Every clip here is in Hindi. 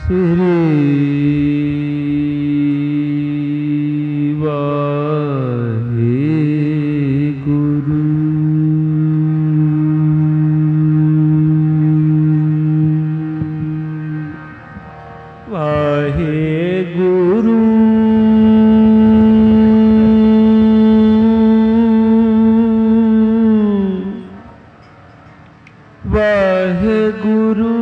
श्री वाहेगुरु। वाहेगुरु वाहेगुरु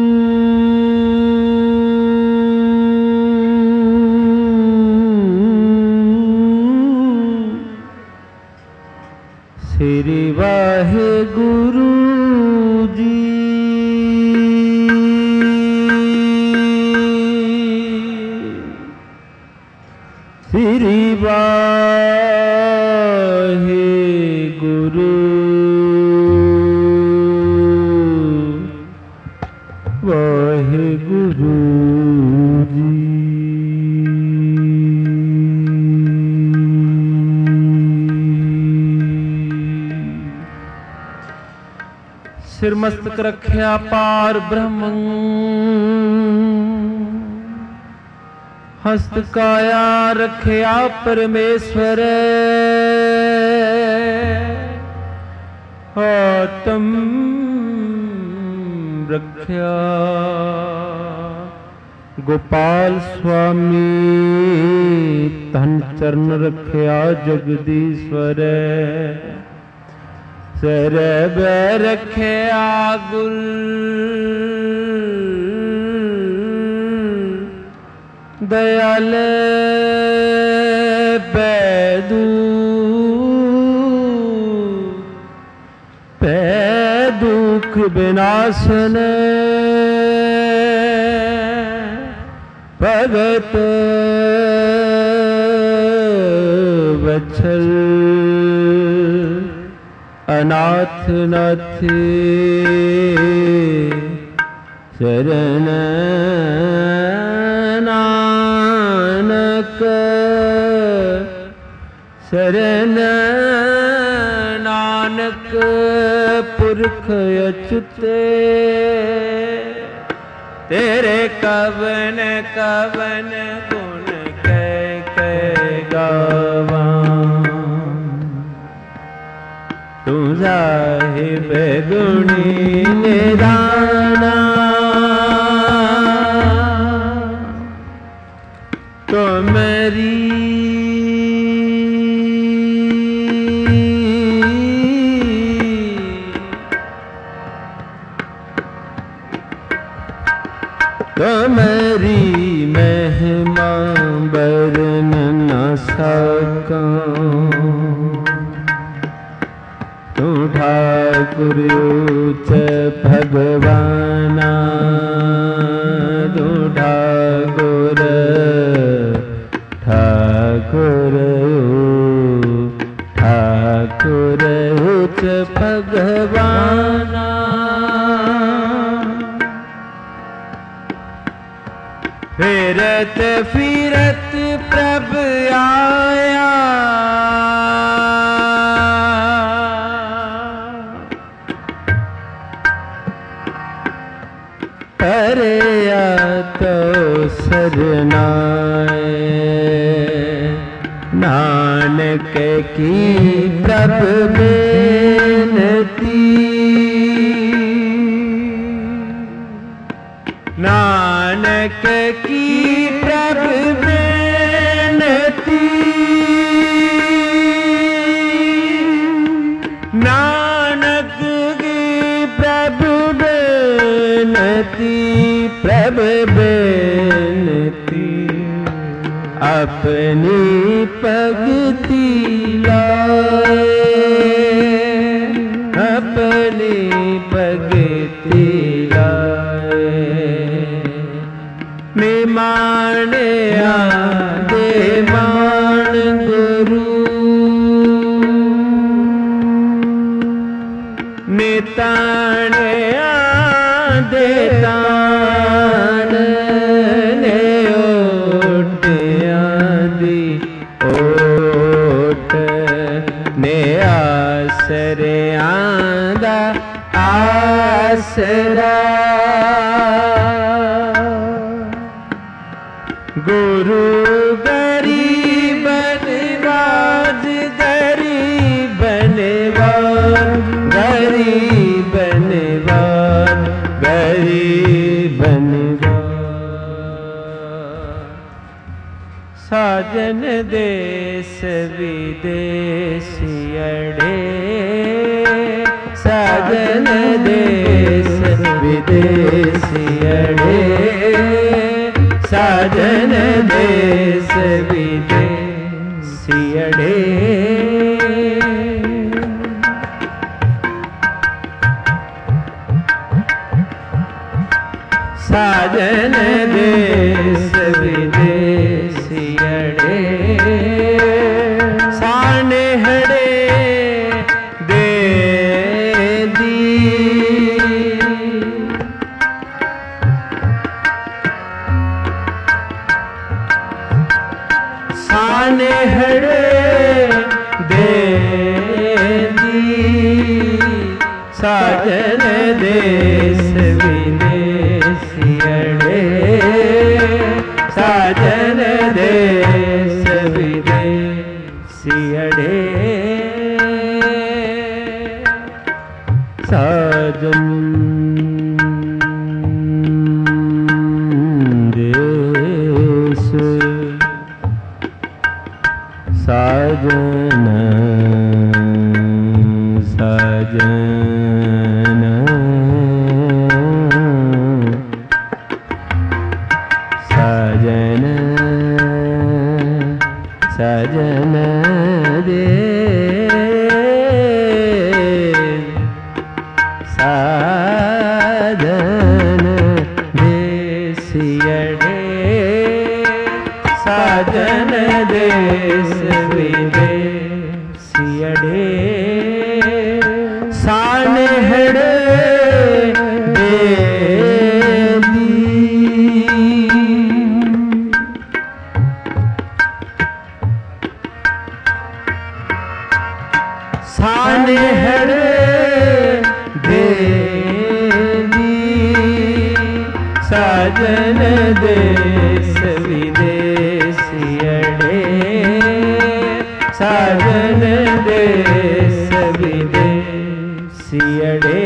श्री वाहेगुरु जी। श्री वाहेगुरु वाहेगुरु जी। सिर मस्तक रख्या पार ब्रह्म, हस्त काया रख्या परमेश्वर। आत्म रख्या गोपाल स्वामी, धन चरण रख्या जगदीश्वर। सर रख्या गुल, दयाल पैदू पै दुख विनाशन। भगत वत्सल अनाथ नाथे, शरण नानक शरण नानक पुरख अच्युते। तेरे कवन कवन गुण कह गावा, तू साहिब गुणी निराना। तो मेरी तुम्हारी महिमा बरन न सकां। तू ठाकुर उच्च भगवाना, तू ठाकुर ठाकुर ठाकुर उच्च भगवाना। फिरत फिरत प्रभ आया, परया तो सरनाए। नानक की प्रभ बेनती, नानक की प्रभ बेनती। नानक की प्रभ बेनती, प्रभ बेनती। अपनी भगति लाए, अपनी भगति लाए। निमाणया दे मान गुरु, निताणया दे तान। ने ओटिया दी ओट, ने आसरियां दा आसरा। साजन देश विदेशियड़े साजन देश विदेशियड़े साजन देश विदेशियड़े साजन देश विदेशियड़े सानेहड़े दे दी सानेहड़े दे दी साजन देश विदेशियड़े साजन देश विदेशियड़े साजन देश साजन साजन साजन साजन दे साजन देशियड़े साजन देश विदेशियड़े सानेहड़े दे दी सानेहड़े दे दी साजन देश विदेशियड़े साजन देश विदेशियड़े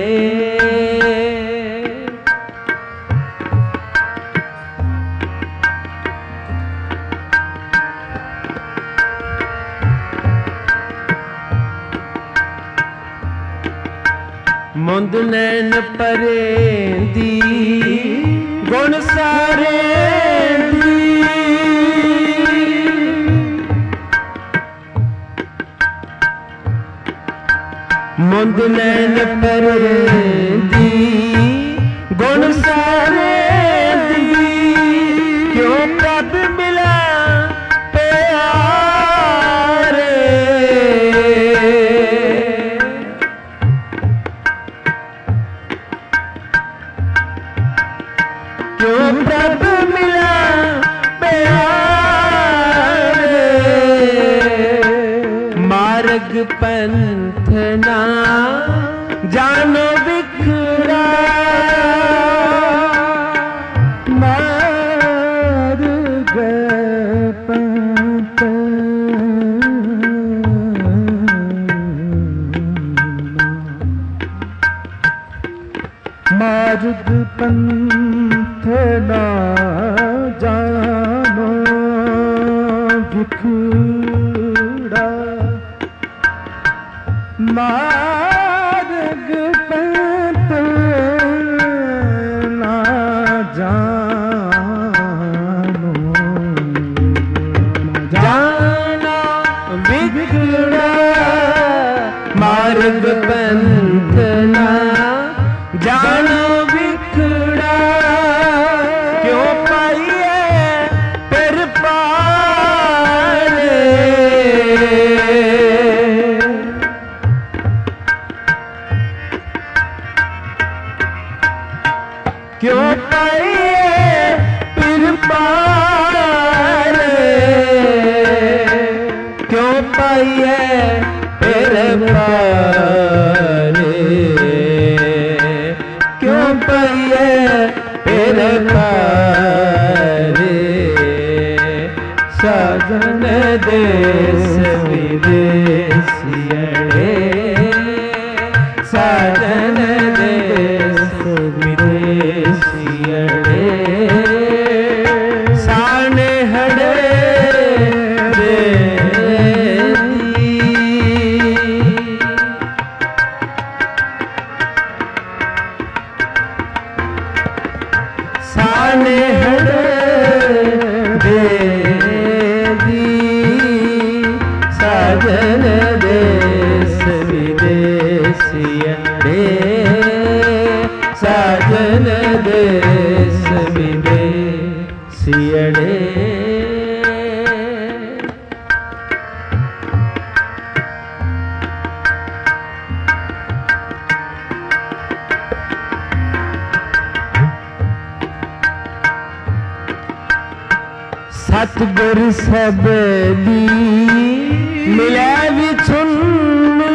मुंद नैन परेंदी गुण सारे दी मुंद नैन परेंदी गुण सारे दी क्यों कब मिला प्यारे क्यों प्रभ मिला प्यारे मार्ग पंथ ना जानो बिखरा मार्ग पंथ मार्ग पंथ ना जानो बिखरा मार्ग पंथ ना जानो जानो बिखरा मार्ग पंथ ना जानो बिखड़ा क्यों पाइए फिर पारे क्यों पाइए फिर पारे क्यों पाइए फिर पारे क्यों पाइए फिर पारे साजन देश विदेशियड़े साजन देश विदेशियड़े सानेहड़े साजन देश विदेशियड़े साजन देश विदेशियड़े सतगुर सब दी मिलै विछुन्नी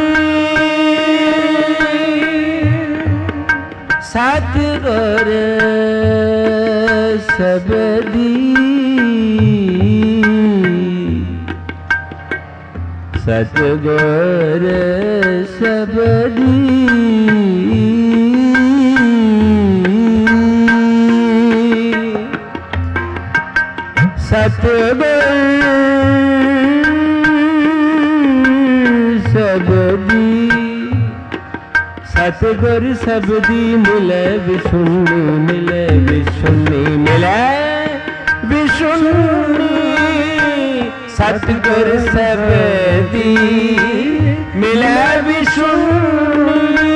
सतगुर सब दी सतगुर सब दी सतगुर सबदी सतगुर सबदी मिले विशुन्नी मिले विशुन्नी मिले विशुन्नी सतगुर सबदी मिले विशुन्नी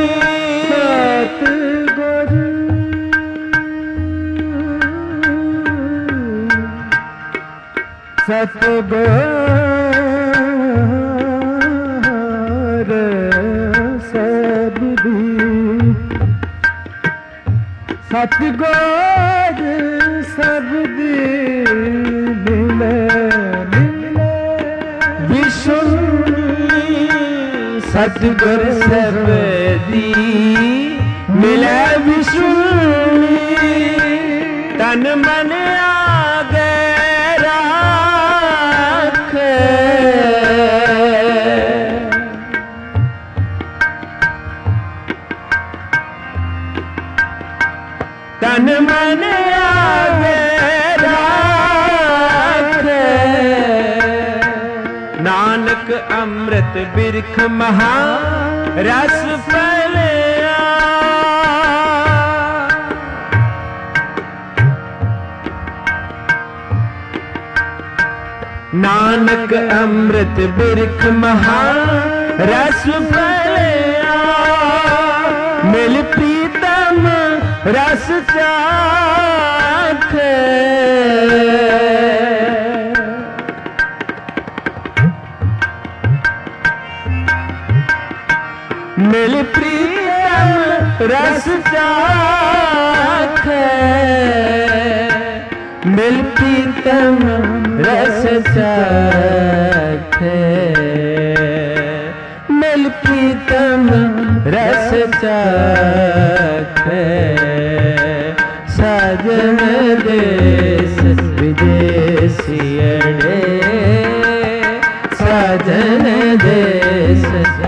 सतगुर सबदी सतगुर सबदी मिले मिले विशुन्नी सतगुर सबदी मिले विशुन्नी तन मन आगे तन मन आगे राखे नानक अमृत बिरख महा रस फलिया नानक अमृत बिरख महा रस फलिया मिल प्रीतम रस चाखे मिल प्रीतम रस चाखे मिल प्रीतम रस चाखे मिल प्रीतम रस चाखे साजन देश विदेशियड़े साजन देश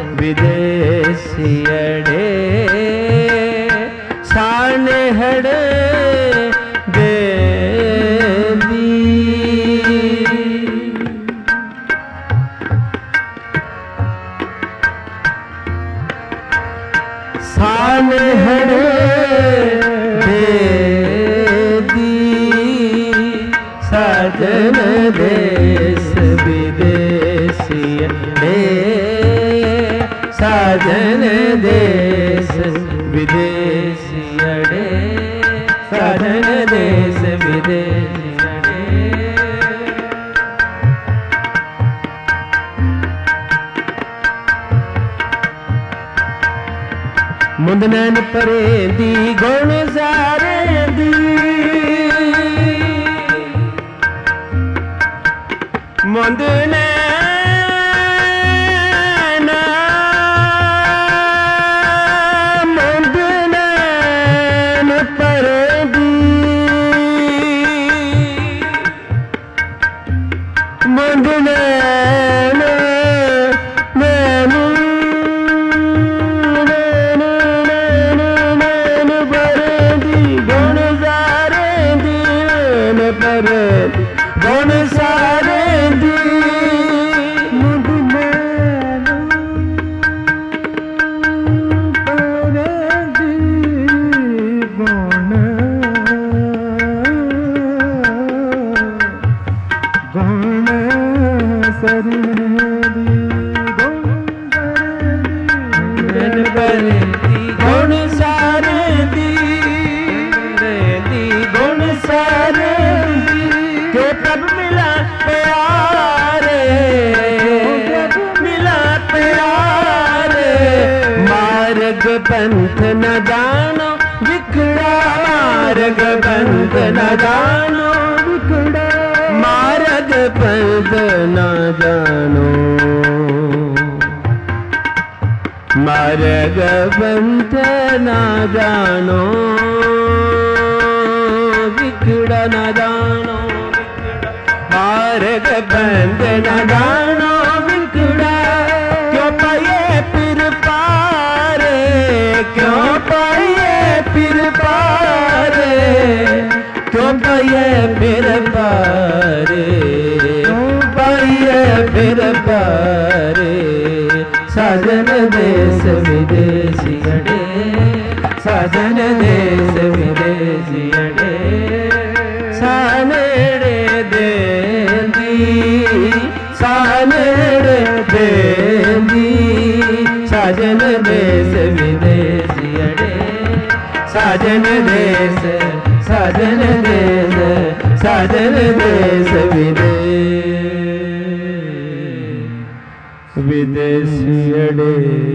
विदेशियड़े सानेहड़े दे दी सानेहड़े साजन देश विदेशियड़े साजन देश विदेशियड़े साजन देश विदेशियड़े मुंदनन परे दी गुण सारे दी मुंदनन मुंदनन परे दी मुंदनन गुण सारे दी पंथ न जानो विकड़ा, मार्ग पंथ न जानो विकड़ा, मार्ग पंथ न जानो, मार्ग पंथ न जानो, विकड़ा न जानो, मार्ग पंथ न जानो विकड़ा, क्यों पाए फिर पारे, क्यों पाए फिर पारे, क्यों पाए फिर पारे, क्यों पाए फिर पारे, साजन देश विदेशी अड़े, साजन देश विदेशी अड़े, सानेड़े देंदी, सानेड़े देंदी, साजन देश विदेशी अड़े, साजन देश, साजन देश, साजन देश विदेशी अड़े।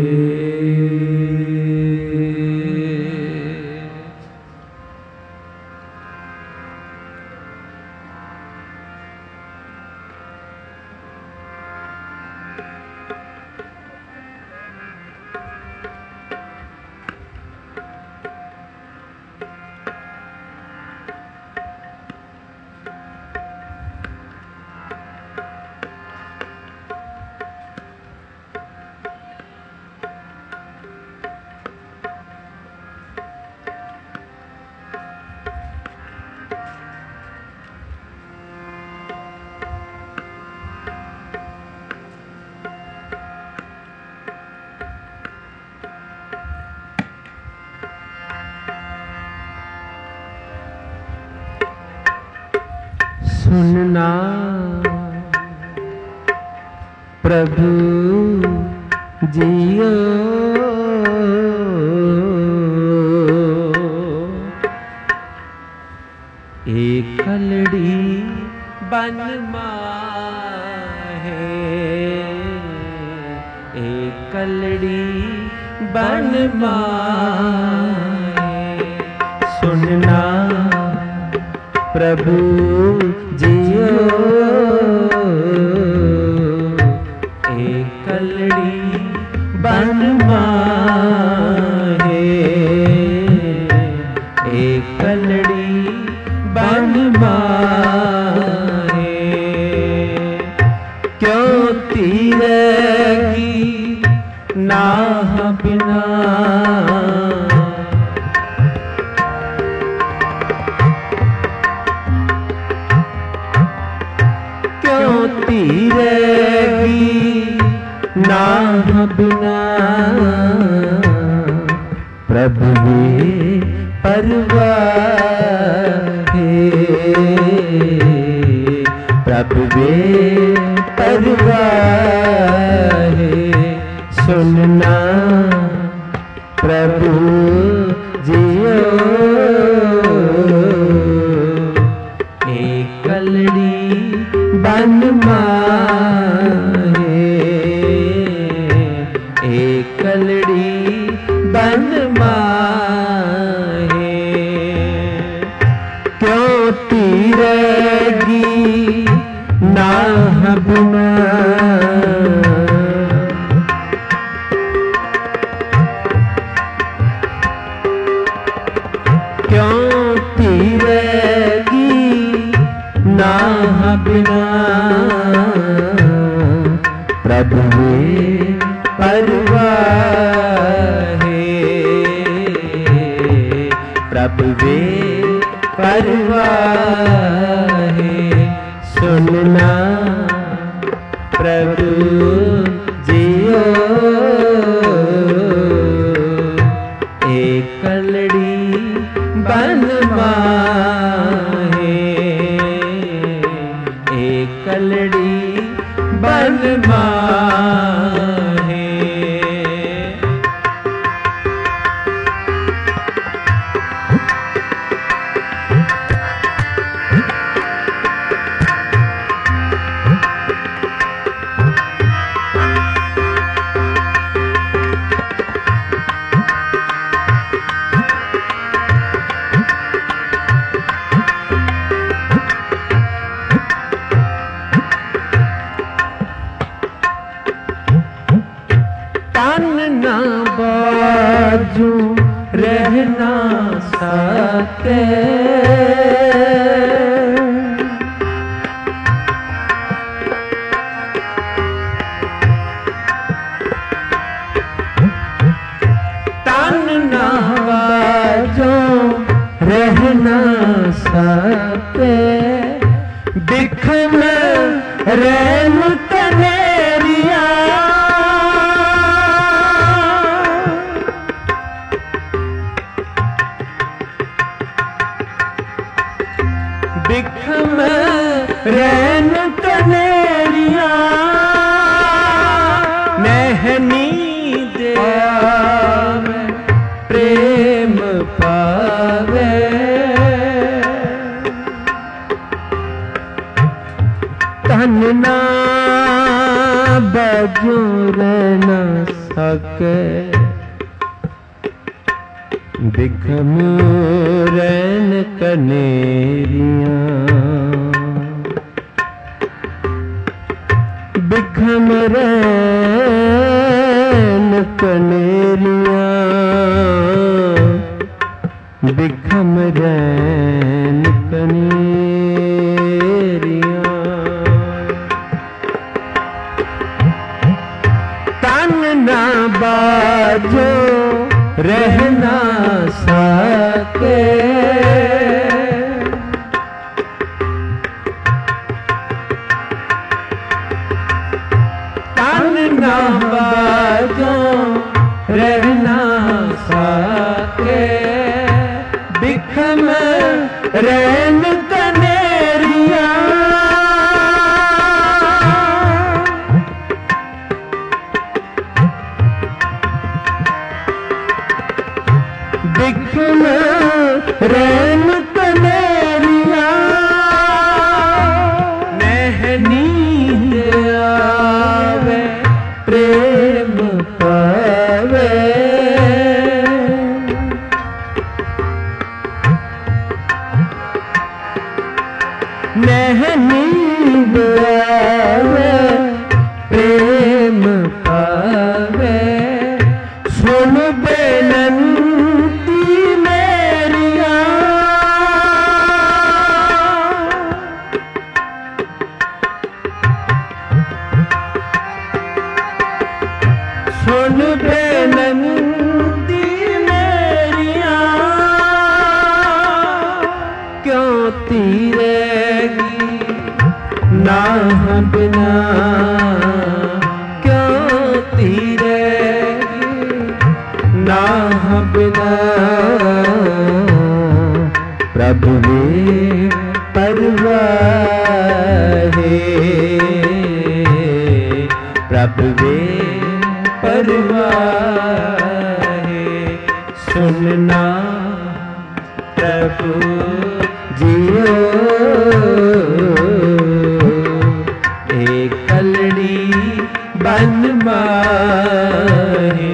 सुनना प्रभु जियो, एक कलड़ी बन माहे, एक कलड़ी बन माहे, सुनना प्रभु जियो, एक कलड़ी बन माहे, एक कलड़ी बन माहे, क्यों तीरे की नाह बिना, तीरेगी नाह बिना, प्रभु वे परवाह है, प्रभु वे परवाह है, सुनना प्रभु जियो, एक कलड़ी बन माहे, एक कलड़ी बन माहे, क्यों तीरेगी नाह बिना, क्यों तीरेगी नाह बिना, प्रभु वे परवाह है, प्रभु वे परवाह है, सुनना प्रभु जियो, एक कलड़ी बन माहे, एक कलड़ी बन माहे, तन ना बाजू रह ना सके, तन ना बाजू रह ना सके, बिखम रैन तनेरिया, बिखम रैन तनेरिया, नहनी दयावे प्रेम पावे, तन ना बाजू रह ना सके, बिखम रैन कनेरिया, बिखम रैन कनेरिया, बिखम रैन कनेरिया, तन ना बाजो रह ना सके, तन ना बाजो रह ना सके, बिखम रैन कनेरिया, बिखम रैन कनेरिया, नहनी आवे प्रेम पावे, नहनी आवे प्रेम पावे, सुन बेनंती मेरिया, सुन बेनंती मेरिया, क्यों तीरेगी नाह बिना, क्यों तीरेगी नाह बिना, प्रभु वे परवाहे, प्रभु वे परवाहे, सुनना प्रभु जियो, एक कलड़ी बन माहे,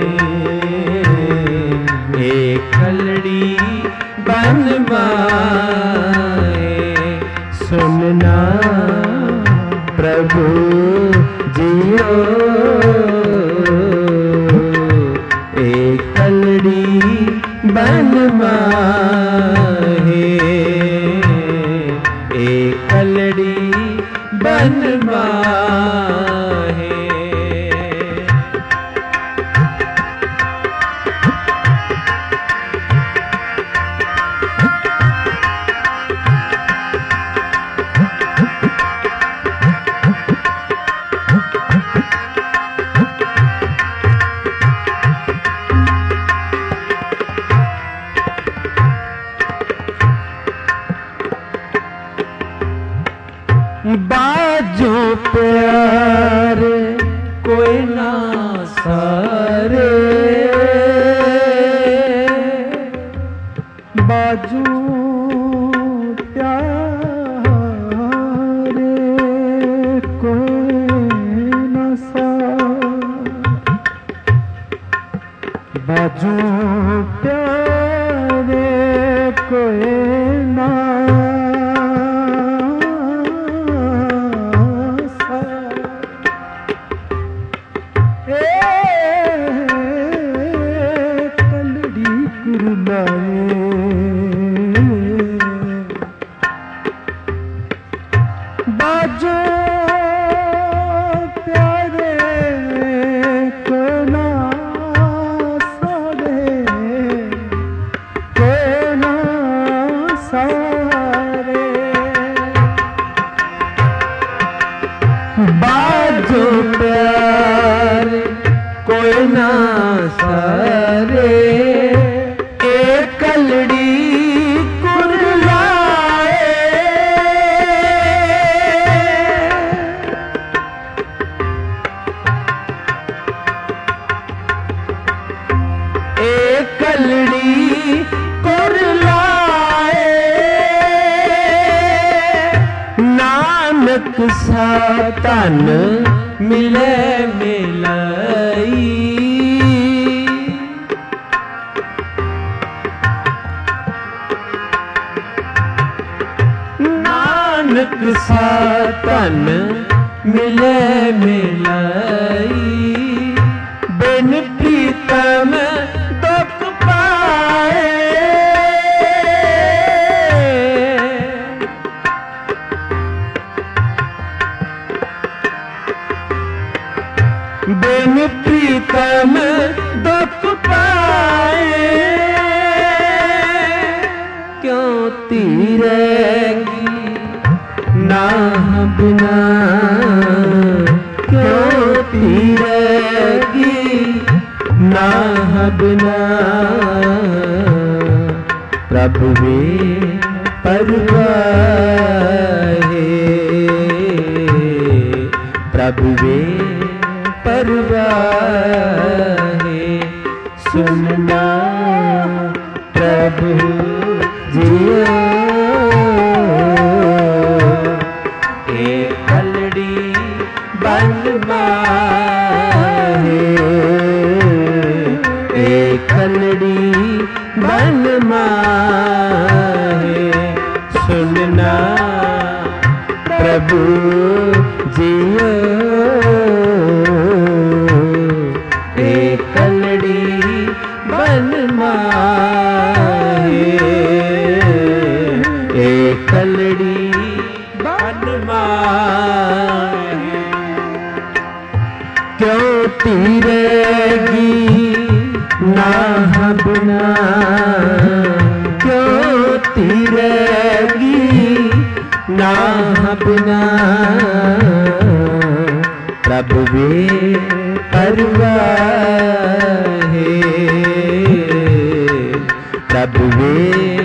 एक कलड़ी बन माहे, सुनना प्रभु जियो, एक कलड़ी बन माहे, एक कलड़ी बन माहे। बाजो प्यारे कोई ना सारे, बाजो प्यारे कोई ना सारे, बाजो प्यारे कोई ना कोई ना सारे एक कलड़ी कुरलाए एक कलड़ी कुरलाए नानक सा तन मिले मिलाई नानक सा तन मिले मिलाई बिन प्रीतम दुख पाए बिन प्रीतम दुख पाए क्यों तीरेगी नाह बिना क्यों तीरेगी नाह बिना प्रभु वे परवाहे प्रभु वे परवाहे सुनना प्रभु जियो एक कलड़ी बन माहे एक कलड़ी बन माहे सुनना प्रभु जियो एक कलड़ी बन माहे एक कलड़ी बन माहे क्यों तीरेगी नाह बिना क्यों तीरेगी नाह बिना प्रभु वे परवाहे प्रभु वे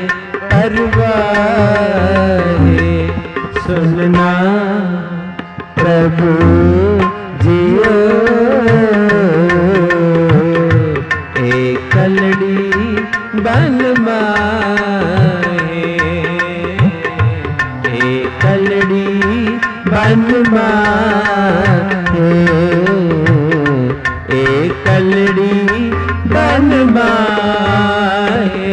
परवाहे सुनना प्रभु जियो एक कलड़ी बन माहे एक कलड़ी बन माहे एक कलड़ी बन माहे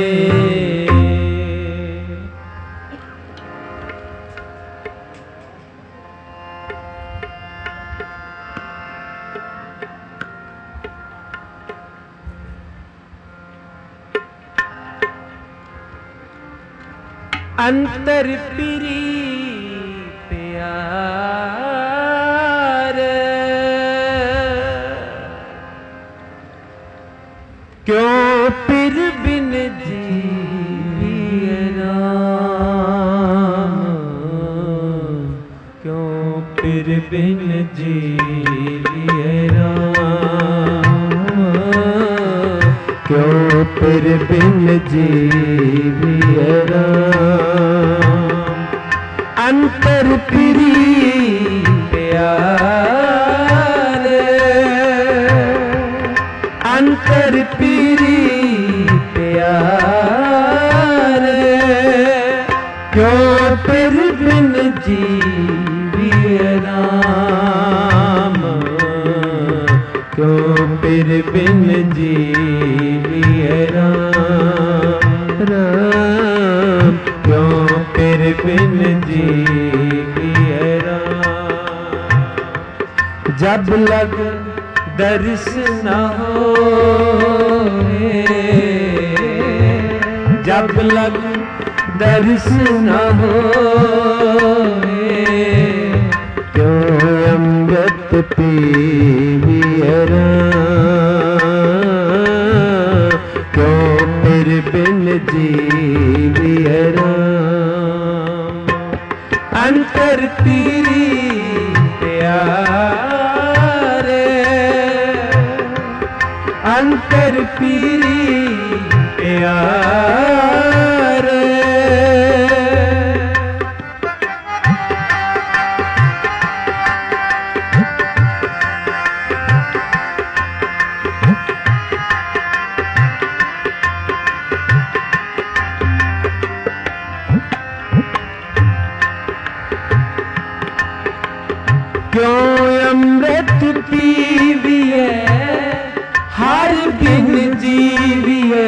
अंतर पिरी प्यार क्यों पिर बिन जीविए राम क्यों पिर बिन जीविए राम क्यों पिर बिन जीविए राम अंतर पिरी प्यार अंतर पिरी प्यार क्यों पिर बिन जीविए राम क्यों पिर बिन जीविए राम राम क्यों पिर बिन जीविए राम जब लग दर्श न हो जब लग दर्श न हो क्यों अमृत पीविए राम क्यों फिर बिन जीविए राम अंतर तेरी प्यारे अंतर पीरी प्यारे। क्यों अमृत पीविए हर बिन जीविए।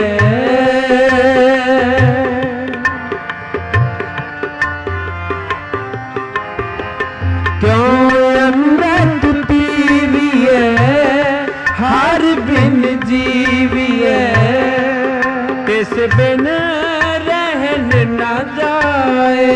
क्यों अमृत पीविए हर बिन जीविए। किस बिन रहन न जाए।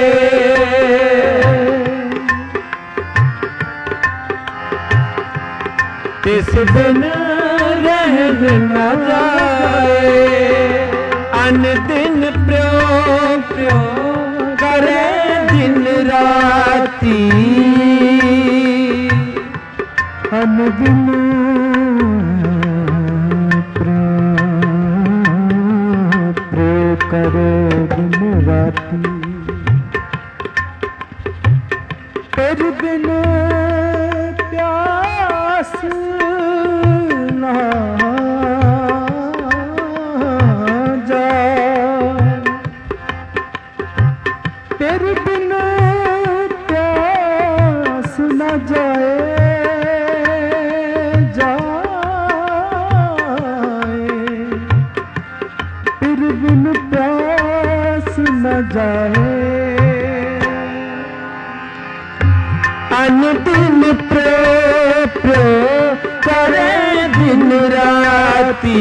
किस बिन रहन न जाए। अन दिन प्यो प्यो करे दिन राती। अन दिन प्यो प्यो करे दिन राती। तेरे बिन प्यास ना जाए। तेरे बिन प्यास न जाए जाए। तेरे बिन प्यास न जाए। अन दिन प्यो प्यो करे दिन राती।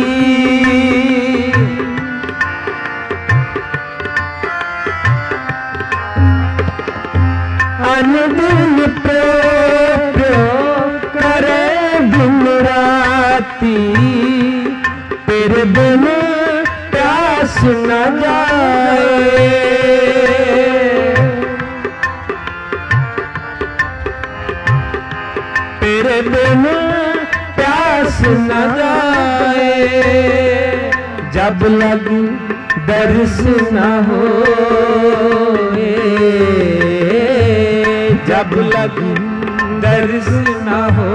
अन दिन प्यो प्यो करे दिन राती। तेरे बिन प्यास न जाए। तेरे बिन प्यास न जाए। जब लग दर्श न होए। जब लग दर्श न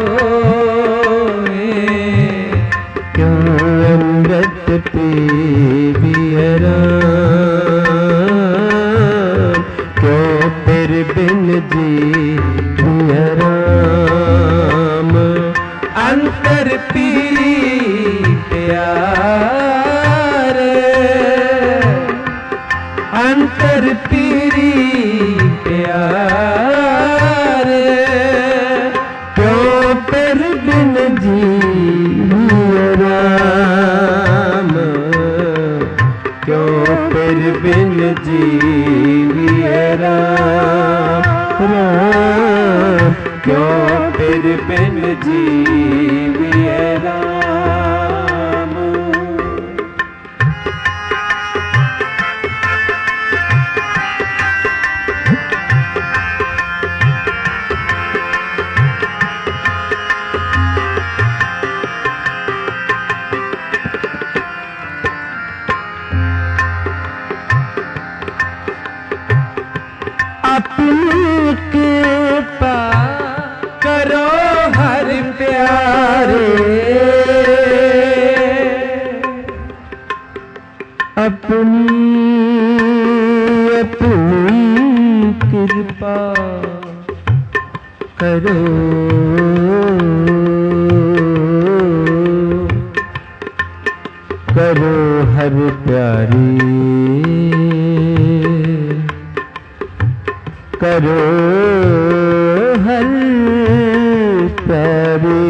होए। क्यों अमृत पीविए राम। क्यों तेरे बिन जीविए राम। अंतर पीरी प्यारे। अंतर पीरी प्यारे। क्यों तेरे बिन जीविए राम। क्यों तेरे बिन जीविए राम राम। क्यों तेरे बिन जीविए राम। अपनी कृपा करो हर प्यारे। अपनी अपनी कृपा करो। करो हर प्यारी। करो हर प्यारे।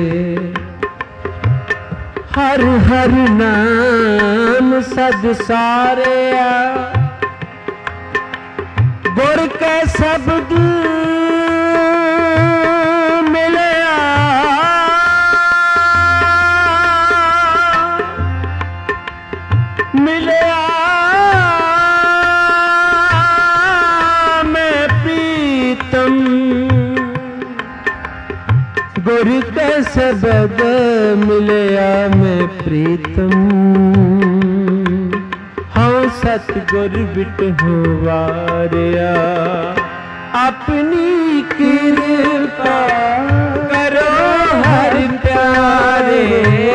हर हर नाम सद सारे। गुर के शब्द मिलया। मिलया मैं प्रीतम। गुर के शब्द लग मिलया में प्रीतम, हाँ सतगुर बिट होवारिया। अपनी कृपा करो हर प्यारे,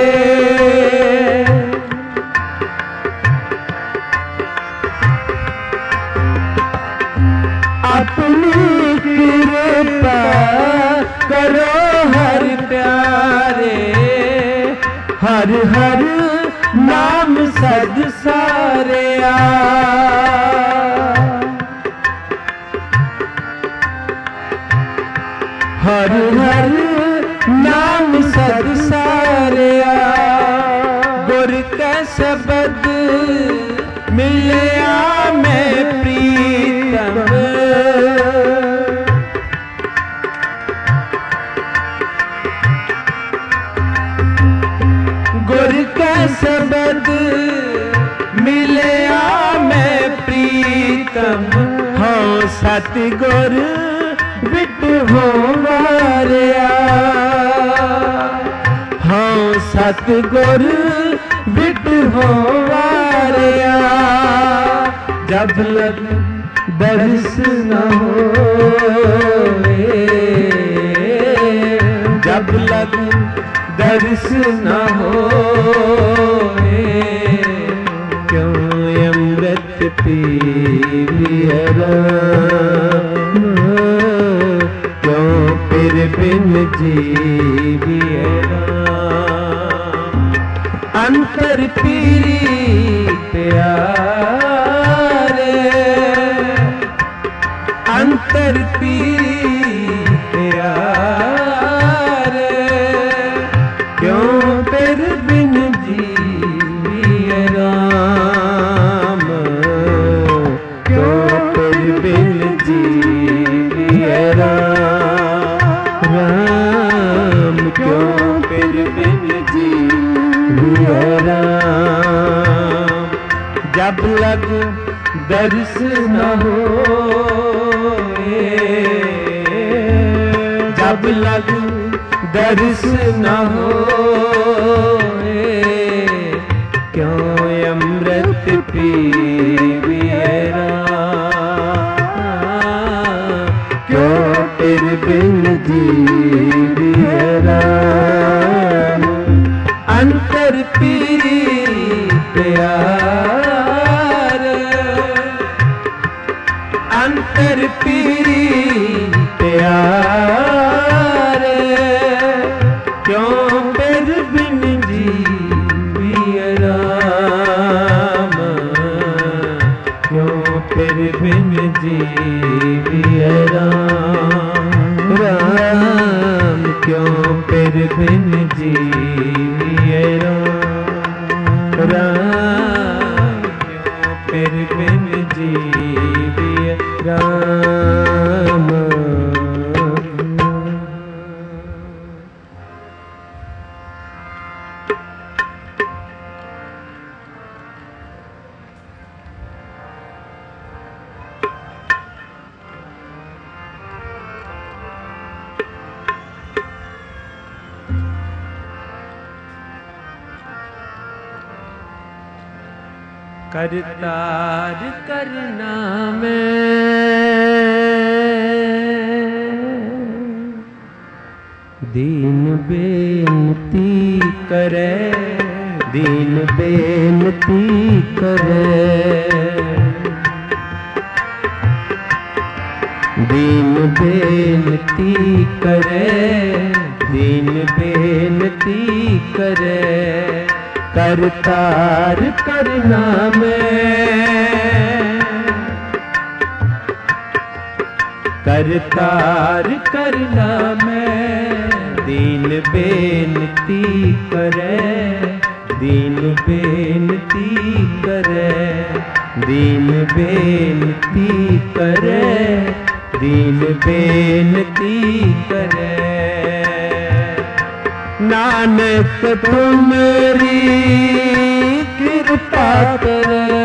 अपनी कृपा करो हर प्यारे। हर हर नाम सद सारिया, हर हर नाम सद सारिया। गुर का शब्द मिलया में प्रीतम, गुर का शब्द मिलया में प्रीतम। हाँ सतगुर बिट होवारिया, हाँ सतगुर बिट होवारिया। जब लग दर्श न होए, जब लग दर्श न होए, क्यों अमृत पीलिए राम, क्यों फिर बिन जीविए राम। अंतर पीरी प्यारे, अंतर पीरी प्यारे, क्यों फिर बिन जीविए राम, क्यों फिर बिन जीविए राम, राम क्यों फिर बिन जीविए राम। जब लग दर्श न होए, जब लग दर्श न होए, क्यों अमृत पीविए राम, क्यों फिर बिन जीविए राम। अंतर पीरी प्यारे, अंतर पीरी प्यारे, क्यों फिर बिन जीविए राम, क्यों फिर बिन जीविए राम, राम क्यों फिर बिन जीविए राम, राम क्यों फिर बिन जीविए राम। करतार करना में दीन बेनती करे, दीन बेनती करे, दीन बेनती करे, दीन बेनती करे। करतार करना में, करतार करना में दीन बेनती करे, दीन बेनती करे, दीन बेनती करे, दीन बेनती करे। नानक तुमरी कृपा करे,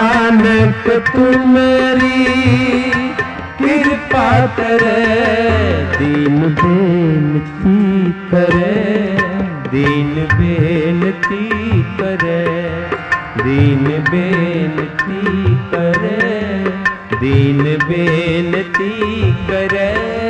नानक तू मेरी कृपा करे, दीन बेनती करे, दीन बेनती करे, दीन बेनती करे, दीन बेनती करे।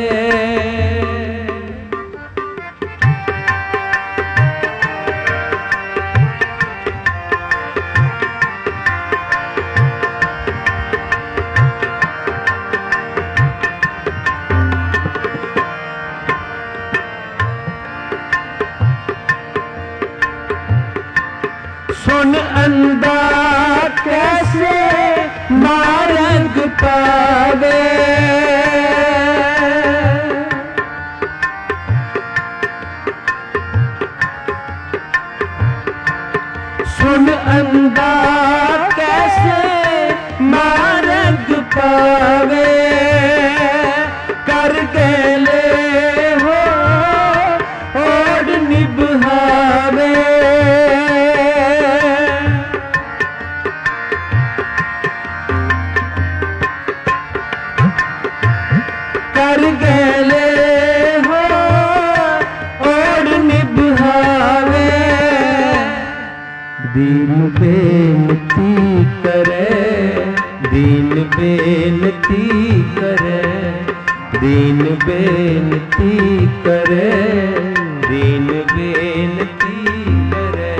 सुन अंधा कैसे मार्ग पावे, सुन अंधा कैसे मार्ग पावे, कर गेले हो ओढ़ निभावे, कर गेले हो ओढ़ निभावे, दीन बेनती करे, दीन बेनती करे, दीन बेनती करे, दीन बेनती करे।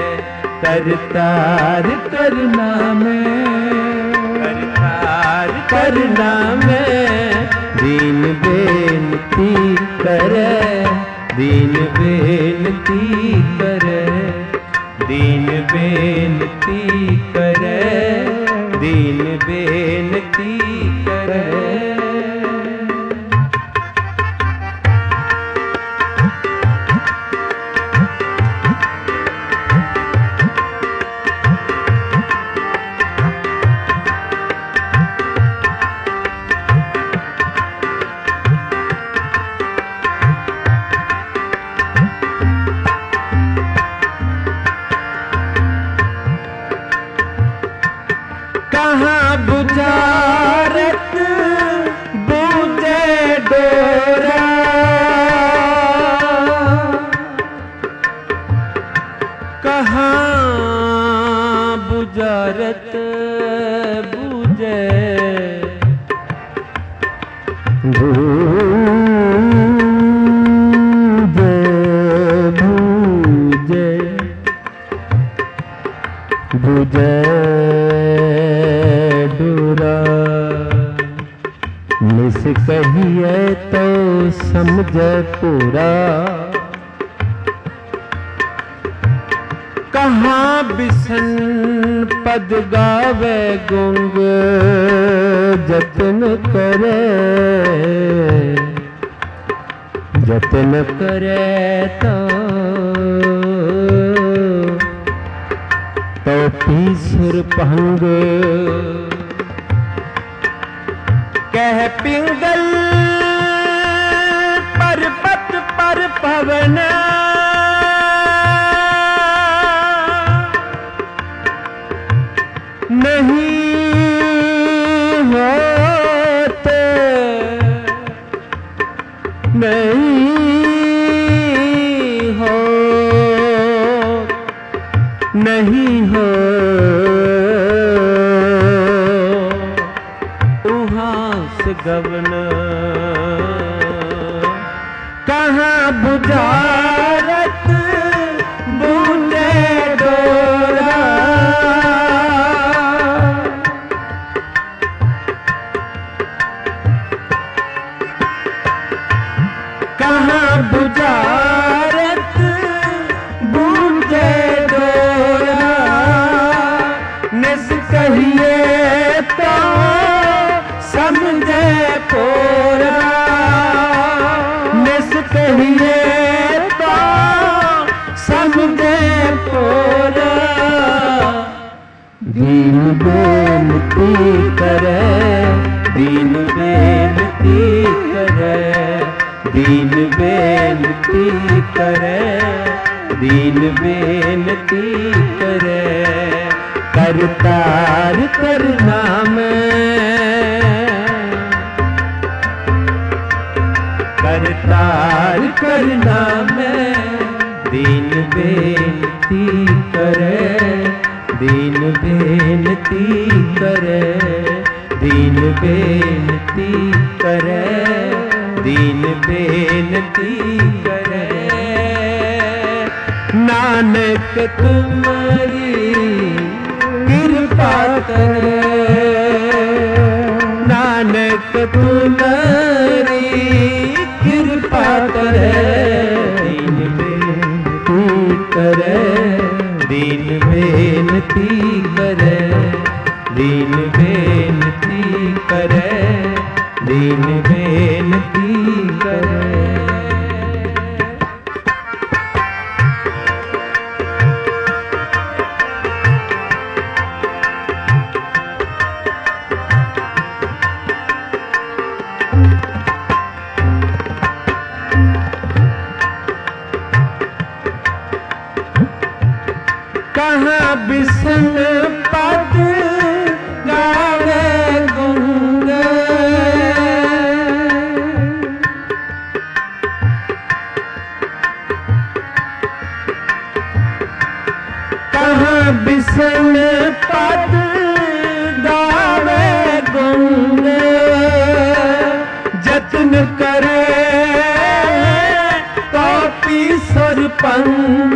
करतार करना में, करतार करना में, दीन बेनती करे, दीन बेनती करे, दीन बेनती करे, दीन बेनती करे। कहाँ बुझारत बूझे डोरा, कहाँ बुझारत बूझे बूझे बूझे डोरा, मिस कहिए तो समझे पूरा, कहाँ बिसन पद गावे गुंग जतन करे, जतन करे तो पीसुर भंग, कह पिंगल पर्वत पर पवन, नहीं होते, नहीं हो, नहीं हो उहास गवन, कहाँ बुझारत बूझे डोरा, कहाँ बुझारत बूझे डोरा, निस कहिए तो समझे पोरा, निस कहिए तो समझे पोरा, दीन बेनती करे, दीन बेनती करे, दीन बेनती करे, दीन बेनती करे। करतार करना करतार करना दीन बेनती करे, दीन बेनती करे, दीन बेनती करे, दीन बेनती करे। नानक तुम्हारी कृपा करे, नानक तुम्हारी कृपा करे, दीन बेनती करे, दीन बेनती करे, दीन बेनती करे, दीन बेनती करे। कहाँ बिसन पद गावे गुंग, कहाँ बिसन पद गावे गुंग, जतन करे कॉपी सरपंग,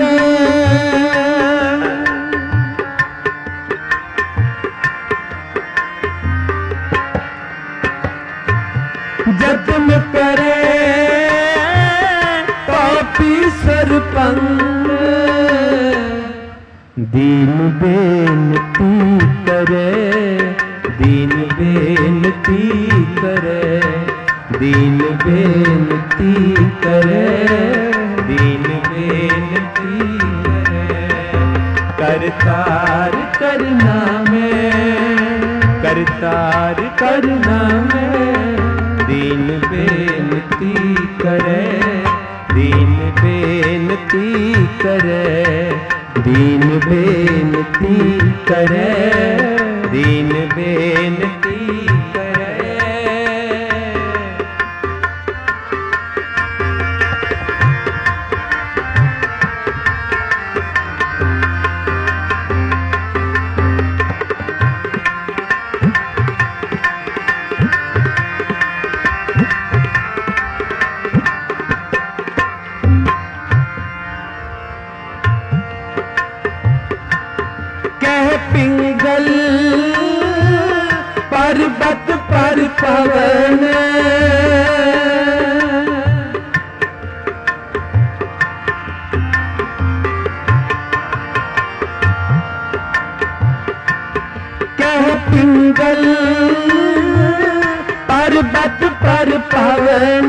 जतन करे कॉपी सरपंग, दीन बेनती करे, दीन बेनती करे, दीन बेनती करे, दीन बेनती करे। करतार करना करतार करना दीन बेनती करे, दीन बेनती करे, दीन बेनती करे, दीन बेनती करे। पिंगल पर्वत पर पवन, कह पिंगल पर्वत पर पवन,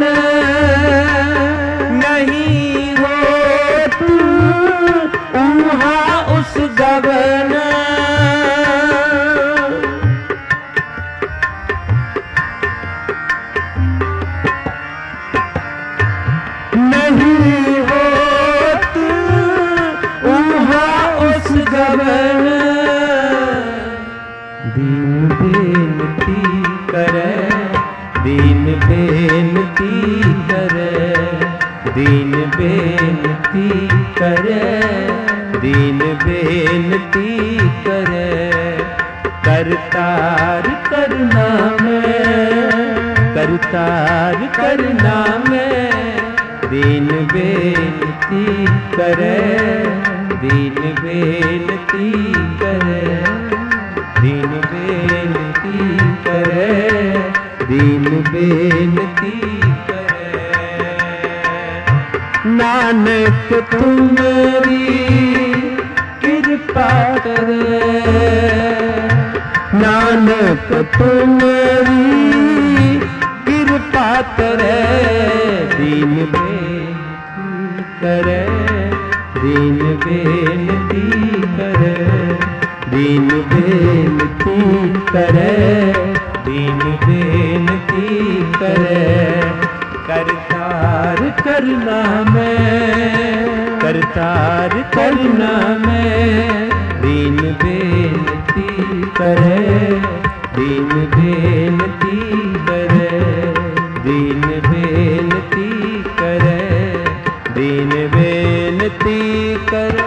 नहीं हो तू वहाँ उस गगन, नहीं हो तू वहाँ उस गगन, दीन बेनती करे, दीन बेनती करे, दीन बेनती करे, दीन बेनती करे। करतार करना करतार करना दीन बेनती करे, दीन बेनती करे, दीन बेनती करे, दीन बेनती करे। नानक तुम्हारी कृपा करे, नानक तुम्हारी कृपा करे, दीन बेनती करे, दीन बेनती करे, दीन बेनती करे, दीन बेनती करे। करतार करना करतार करना दीन बेनती करे, दीन बेनती करे, दीन बेनती करे, दीन बेनती करे।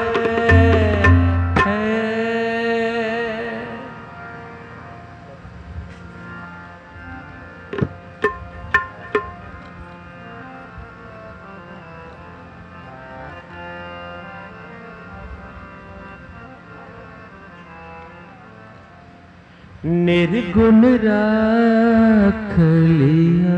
निर्गुण राख लिया,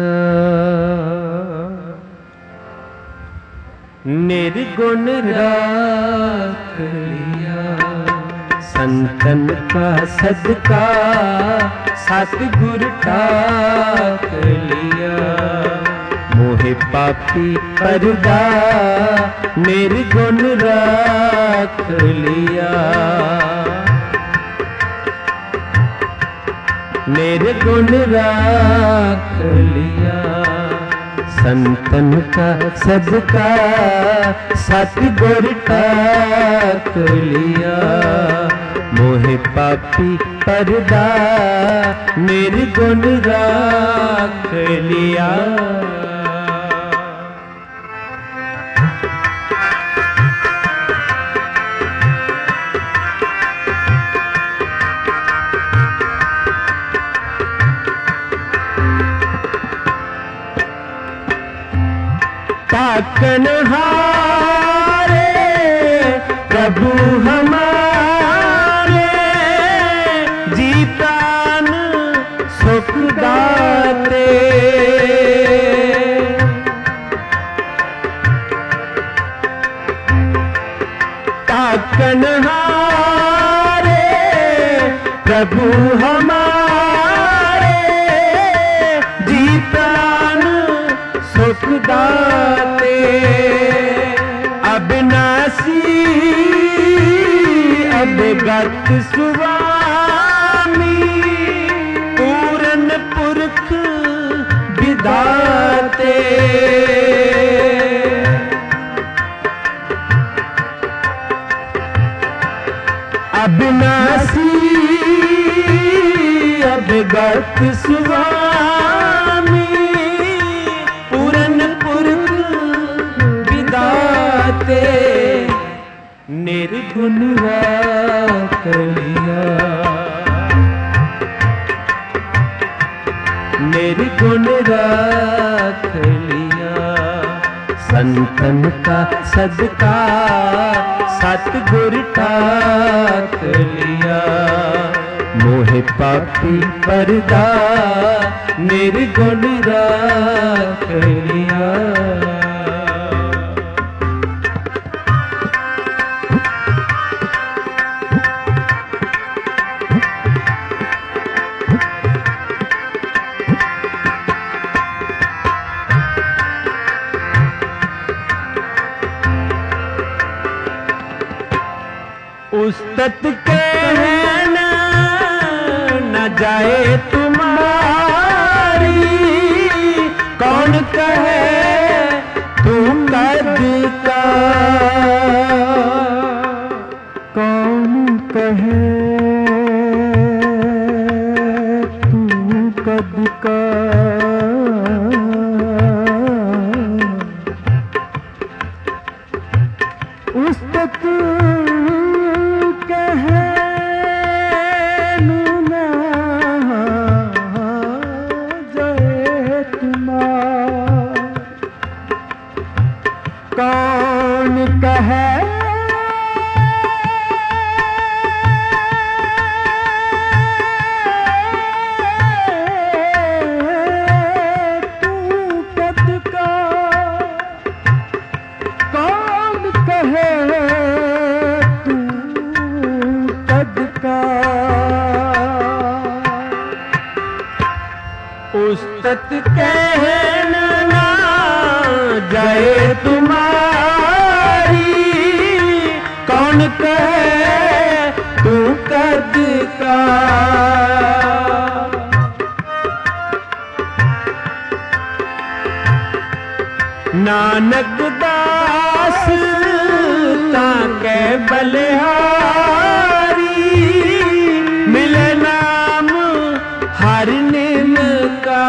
निर्गुण राख लिया, संतन का सदका सतगुर टाक लिया। मोहे पापी परदा निर्गुण राख लिया, निर्गुण राख लिया, संतन का सदका सतगुर टाक लिया। मोहे पापी परदा निर्गुण राख लिया। ताकन हारे प्रभु हमारे, जीतान सुख दाते। ताकन हारे प्रभु हमारे, जीतान सुख दाते। अविनाशी अवगत स्वामी, पूरन पुरख विधाते। अविनाशी अवगत स्वामी, पूरन पुरख विधाते। निर्गुण राख लिया, निर्गुण राख लिया, संतन का सदका सतगुर टाक लिया। मोहे पापी परदा निर्गुण राख लिया। उस्तत कहना न जाए तुम्हारी, कौन कहे तू कद का, कौन कहे तू कद का। उस्तत कौन कहे तू कद का, कौन कहे तू कद का। उस्तत कहना ना जाए तुम्हारी, कौन कहे तू कद का। नानक दास ताके बलिहारी, मिल हर निम का।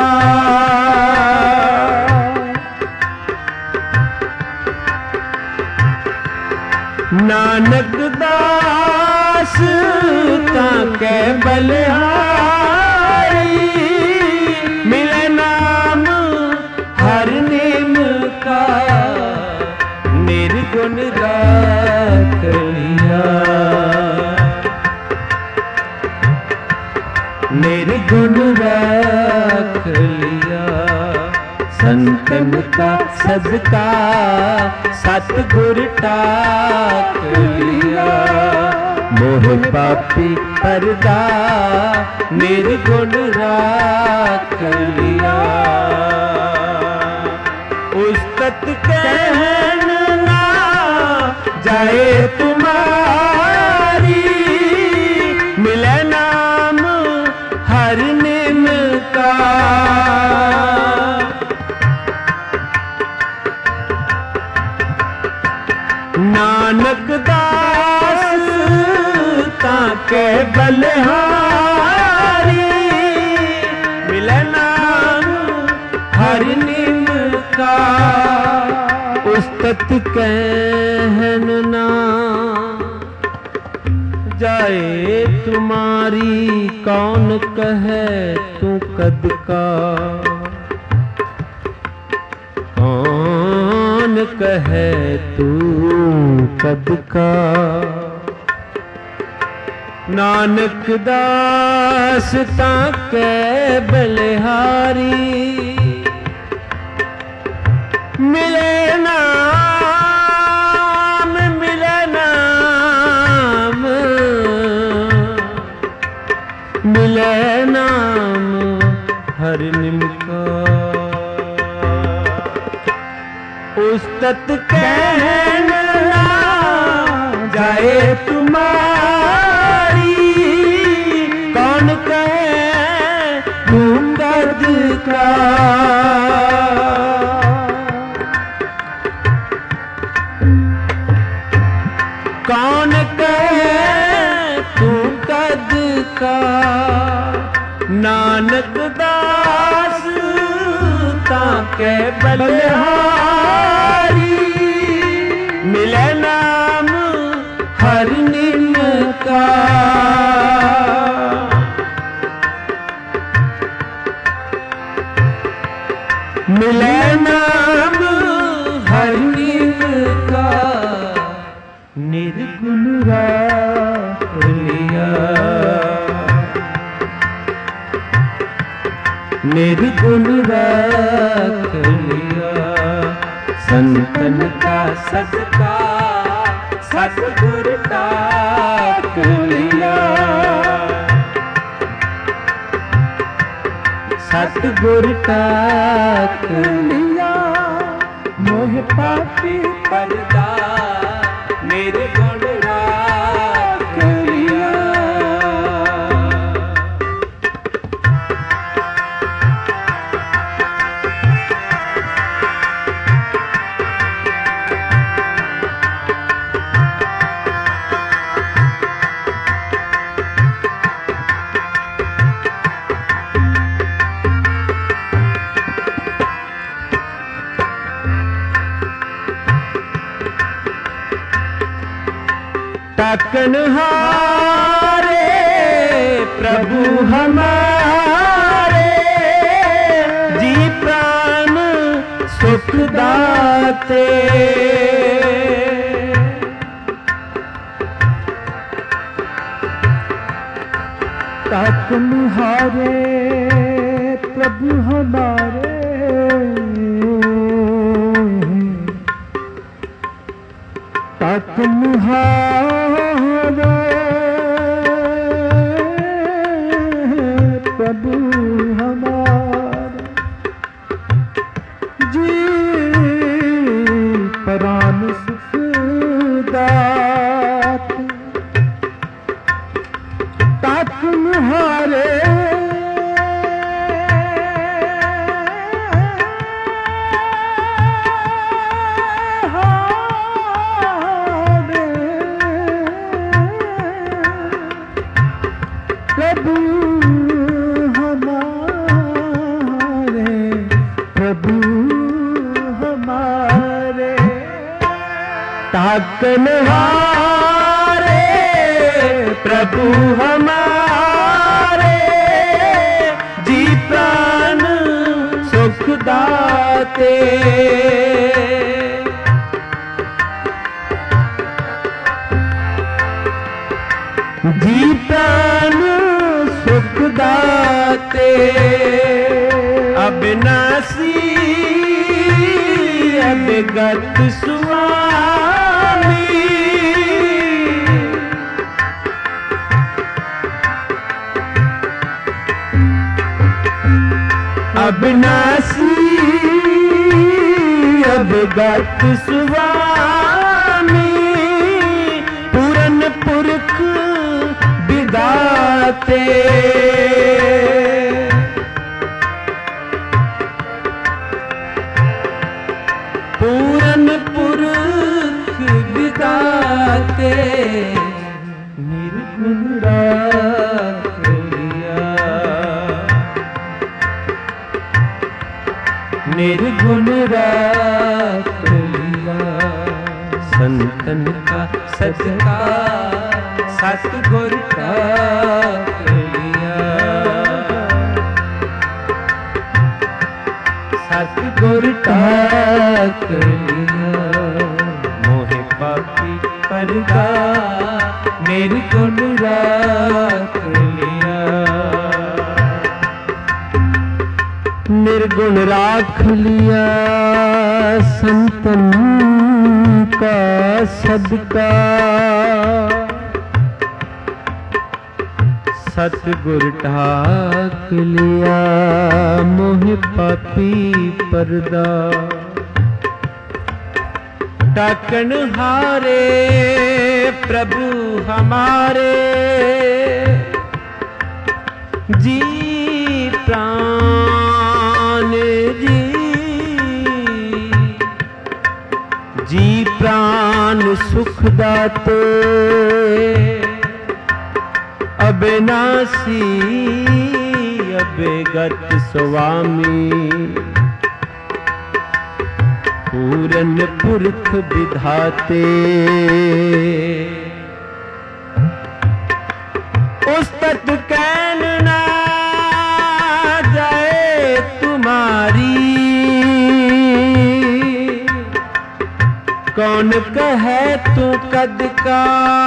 नानक दास ताके बलिहारी, मिले नाम हर निम का। निर्गुण राख लिया, निर्गुण राख लिया। संतन का सदका सतगुर टाक लिया। मोह पापी परदा निर्गुण राख लिया। उस्तत कहन ना जाए तुम्हारी, मिले नाम हर निम का। नानक दास ताके बलिहारी, मिले नाम हर निम का। उस्तत कहन ना जाए तुम्हारी, कौन कहे तू कद का। कौन कहे तू कद का। नानक दास ताके बलिहारी, मिले नाम, मिले नाम, मिले नाम हर निम का। उस्तत कहन ना जाए तुम्हारी, कौन कहे तुम कद का। कौन कहे तू कद का। नानक दास ताके बलिहारी, मिले नाम हर निम का। मिले नाम हर निम का। निर्गुण राख लिया, निर्गुण राख लिया। संतन का सदका सतगुर टाक लिया। सतगुर टाक लिया। मोह पापी परदा निर्गुण राख लिया। ताकन हारे प्रभु हमारे, जी प्राण सुख दाते। ताकन हारे प्रभु हमारे, ताकन हारे प्रभु हमारे। जी प्राण सुख दाते। ताकन हारे प्रभु ताकनहारे प्रभु हमारे, जी प्राण सुख दाते। जी प्राण सुख दाते, अविनाशी अविगत स्वामी, अविनाशी अविगत स्वामी, पूरन पुरख विदाते। पूरन पुरख विदाते, निर्गुण राख लिया, निर्गुण राख लिया। संतन का सदका सतगुर राख लिया, सतगुर राख लिया। मोहे पापी परदा निर्गुण राख लिया, निर्गुण राख लिया। संतन का सदका सतगुर ढाक लिया, मोह पापी परदा। डाकन हारे प्रभु हमारे, जी प्राण जी प्राण सुख दाते, अविनाशी अविगत स्वामी, पूरन पुरख विधाते। उस्तत कैन ना जाए तुम्हारी, कौन कहे तू कद का,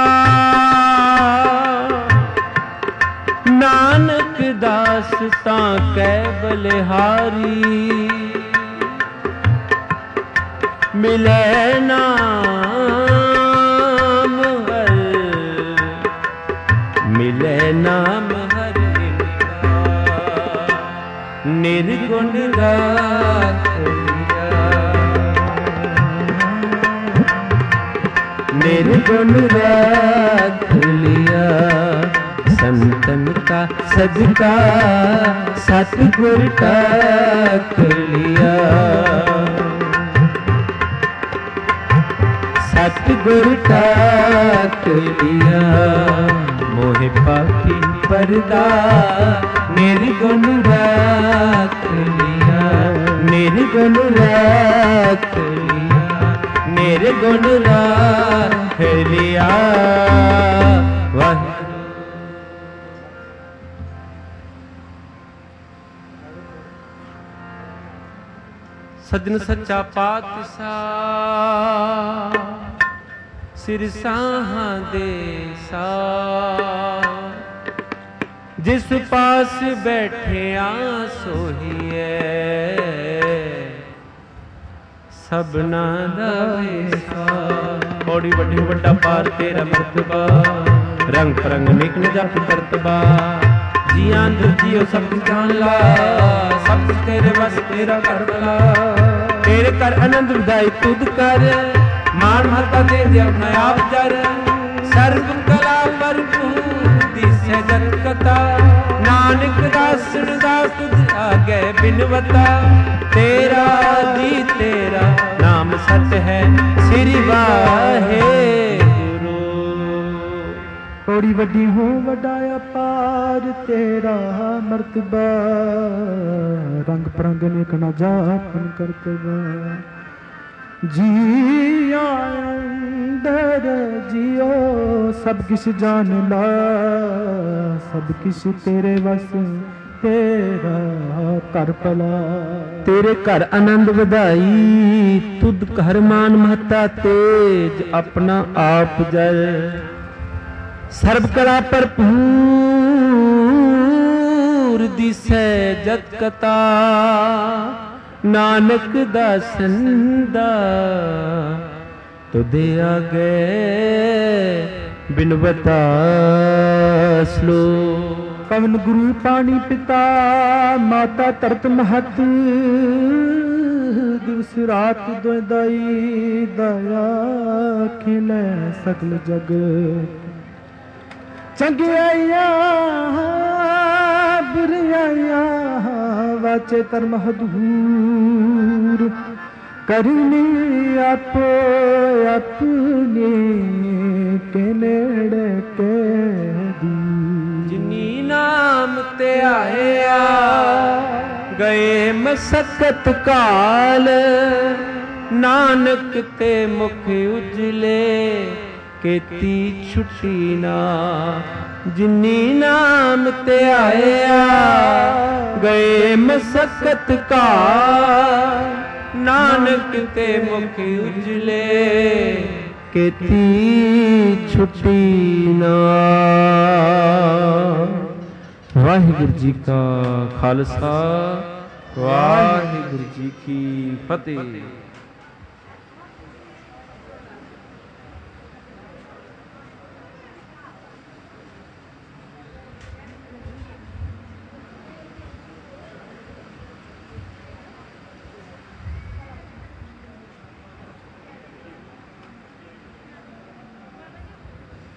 नानक दास तां कै बलिहारी। मिले नाम हर, मिले नाम हर इनका, निर्गुण राख लिया, निर्गुण राख लिया। संतन का सदका सतगुर टाक लिया, सतगुर टाक लिया। मोहे पापी परदा निर्गुण राख लिया, निर्गुण राख लिया, निर्गुण राख लिया। वाह सजन सच्चा पातशाह सिर साहा देसा, जिस पास बैठे सोहिए सबना दा वेसा। बड़ी वड्डी वड्डा पार तेरा मर्तबा, रंग परंग निक न जप करतबा। जियां जियो सब जान ला, सब तेरे बस तेरा कर भला। तेरे कर आनंद विदाई तुद कर, मान मता दे दे अपना आप जर। सर्व कला भरपूर दिसे जत कथा, नानक दासन दास तुझ आगे बिनवता। तेरा दी तेरा नाम सच है श्री वाहे गुरु। थोड़ी वड्डी हो वडाया पार तेरा मर्तबा, रंग परंग निक न जापन करतबा। जिया अंदर जियो सब किश जान ला, सब किश तेरे वस तेरा कर भला। तेरे घर आनंद ਵਧਾਈ, ਤੁਧ ਘਰ ਮਾਨ ਮਹਤਾ ਤੇਜ, ਆਪਣਾ ਆਪ ਜਲ ਸਰਬ ਕਲਾ ਭਰਪੂਰ, ਦਿਸੈ ਜਤ ਕਤਾ ਨਾਨਕ ਦਾਸੰਦਾ, ਤੁਧੇ ਆਗੇ ਬਿਨਵਤਾ ਸਲੋ। पवन गुरु पानी पिता माता तरत महत, दिवस रात दोय दाई दया खिलै सकल जग। चंगियाइया बुराइया वाचे धर्म हदूर, करनी आप अपने के नेड़े के दी। नाम ते आया गए मसकत काल, नानक ते मुख उजले केती छुट्टी ना। जिनी नाम ते आया गए मसकत काल, नानक ते मुख उजले केती छुट्टी ना। ਵਾਹਿਗੁਰੂ ਜੀ ਕਾ ਖਾਲਸਾ, ਵਾਹਿਗੁਰੂ ਜੀ ਕੀ ਫਤਿਹ।